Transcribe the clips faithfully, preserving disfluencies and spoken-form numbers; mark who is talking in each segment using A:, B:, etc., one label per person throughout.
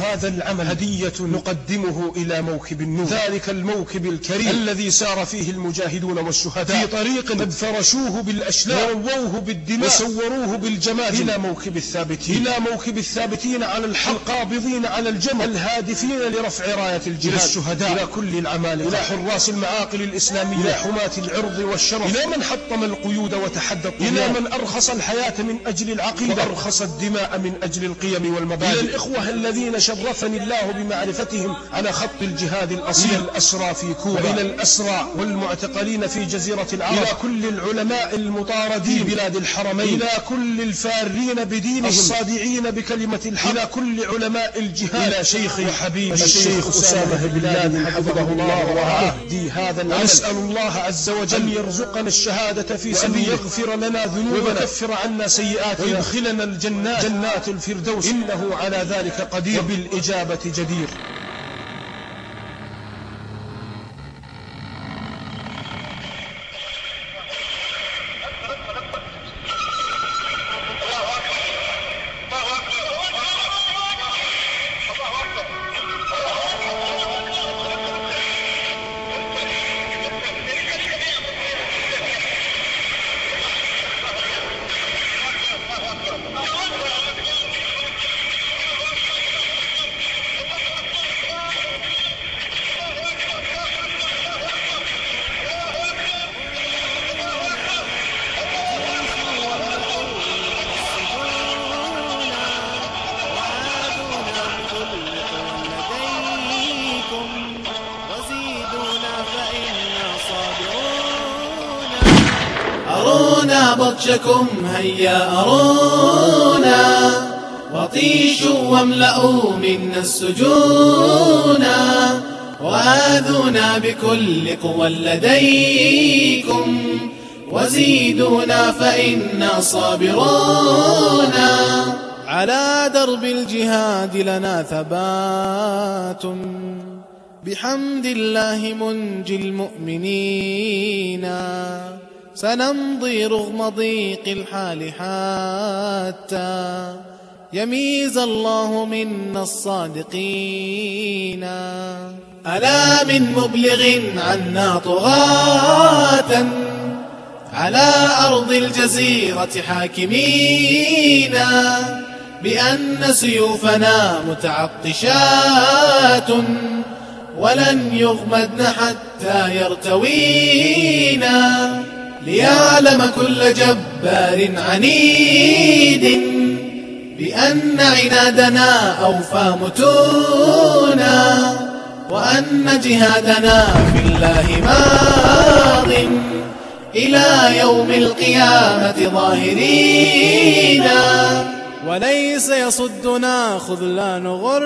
A: هذا العمل هدية نقدمه إلى موكب النور، ذلك الموكب الكريم الذي سار فيه المجاهدون والشهداء في طريق قد فرشوه بالأشلاء ورووه بالدماء وسوروه بالجماجم، إلى موكب الثابتين، إلى موكب الثابتين على الحق القابضين على الجمر الهادفين لرفع راية الجهاد، إلى الشهداء، إلى كل العمالقة، إلى حراس المعاقل الإسلامية، إلى حماة العرض والشرف، إلى من حطم القيود وتحدى الطغيان، إلى من أرخص الحياة من أجل العقيدة وأرخص الدماء من أجل القيم والمبادئ، إلى الإخوة الذين شرفني الله بمعرفتهم على خط الجهاد الأصيل، إلى الأسرى في كوبا، إلى الأسرى والمعتقلين في جزيرة العرب، إلى كل العلماء المطاردين في بلاد الحرمين، إلى كل الفارين بدينهم الصادعين بكلمة الحق، إلى كل علماء الجهاد، إلى شيخي وحبيبي الشيخ أسامة بن لادن حفظه الله ورعاه دي هذا العمل. نسأل الله عز وجل أن يرزقنا الشهادة في سبيله، يغفر لنا ذنوبنا ويكفر عنا سيئاتنا ويدخلنا الجنات جنات الفردوس، إنه على ذلك قدير وبالإجابة جدير.
B: أرونا بطشكم هيا أرونا، وطيشوا واملأوا منا السجونا، وآذونا بكل قوى لديكم، وزيدونا فإنا صابرون. على درب الجهاد لنا ثبات، بحمد الله منجي المؤمنين، سنمضي رغم ضيق الحال حتى يميز الله منا الصادقين. ألا من مبلغ عنا طغاة، على أرض الجزيرة حاكمين، بأن سيوفنا متعطشات، ولن يغمدن حتى يرتوينا، ليعلم كل جبار عنيد بأن عنادنا أوفى متونا، وأن جهادنا في الله ماض إلى يوم القيامة ظاهرين. وليس يصدنا خذلان غر،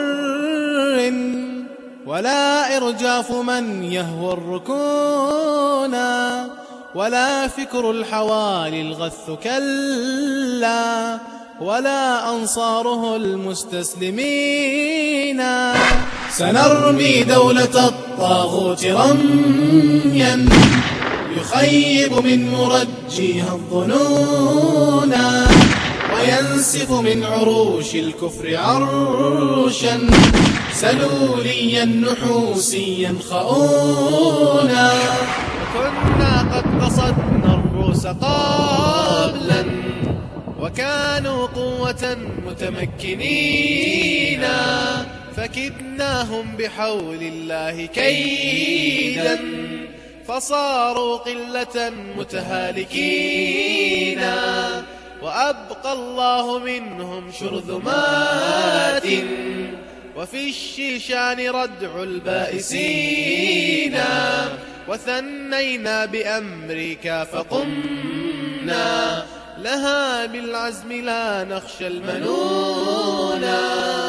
B: ولا إرجاف من يهوى الركونا، ولا فكر الحوالي الغث كلا، ولا أنصاره المستسلمين. سنرمي دولة الطاغوت رميا، يخيب من مرجيها الظنون، وينسف من عروش الكفر عرشا سلوليا نحوسيا خؤونا. وكنا قد قصدنا الروس قبلا، وكانوا قوة متمكنين، فكدناهم بحول الله كيدا، فصاروا قلة متهالكين، وأبقى الله منهم شرذمات، وفي الشيشان ردع البائسين. وثنينا بأمريكا فقمنا لها بالعزم لا نخشى المنونا.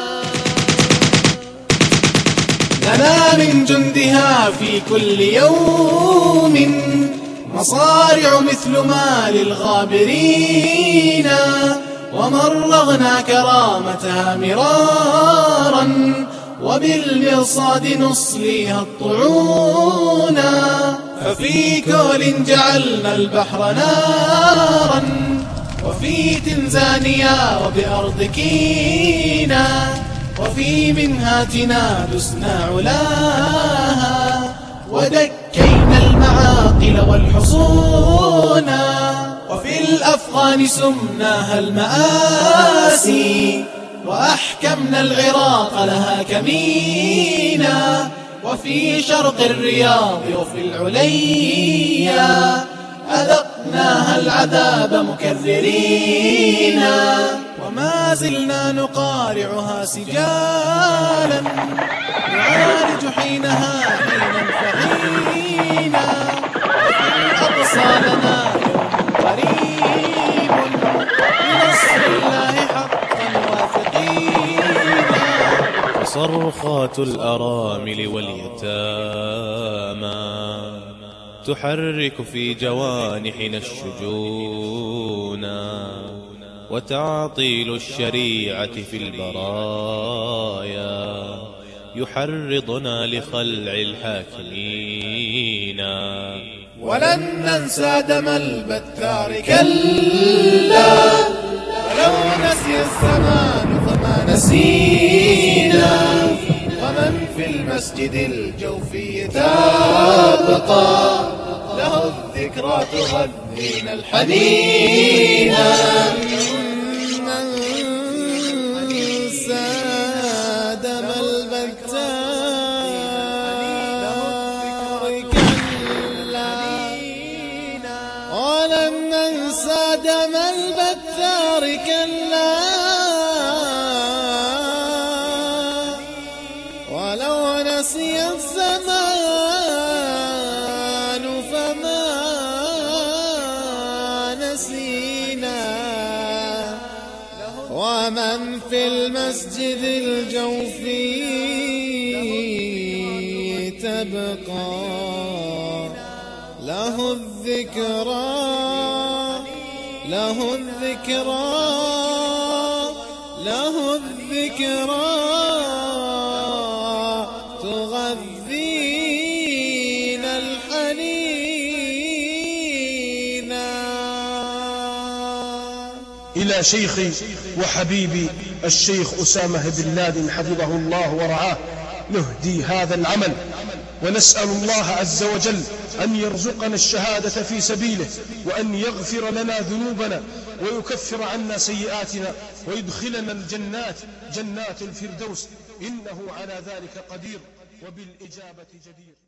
B: لنا من جندها في كل يوم مصارع مثل ما للغابرين، ومرغنا كرامتها مرارا، وبالمرصاد نصليها الطعون. ففي كول جعلنا البحر نارا، وفي تنزانيا وبأرض كينا وفي منهاتنا دسنا علاها ودكينا المعاقل والحصونا، وفي الأفغان سمناها المآسي وأحكمنا العراق لها كمينا، وفي شرق الرياض وفي العليا أذقناها العذاب مكررين، وما زلنا نقارعها سجالا نعالج حينها حينا فغينا، وفي الأقصى لنا يوم قريب بنصر الله حقا واثقين،
C: فصرخات الأرامل واليتامى تحرك في جوانحنا الشجونا، وتعطيل الشريعة في البرايا يحرضنا لخلع الحاكمين.
B: ولن ننسى دم البتار كلا، ولو نسي الزمان فما نسينا، ومن في المسجد الجوفي تبقى له الذكرى تغذينا الحنينا. دم البتار كلا، ولن ننسى دم البتار كلا، ولو نسي الزمان فما نسينا، ومن في المسجد الجوفي تبقى له الذكرى، له الذكرى، له الذكرى تغذينا الحنين.
A: إلى شيخي وحبيبي الشيخ أسامة بن لادن حفظه الله ورعاه نهدي هذا العمل، ونسأل الله عز وجل أن يرزقنا الشهادة في سبيله، وأن يغفر لنا ذنوبنا ويكفر عنا سيئاتنا ويدخلنا الجنات جنات الفردوس، إنه على ذلك قدير وبالإجابة جدير.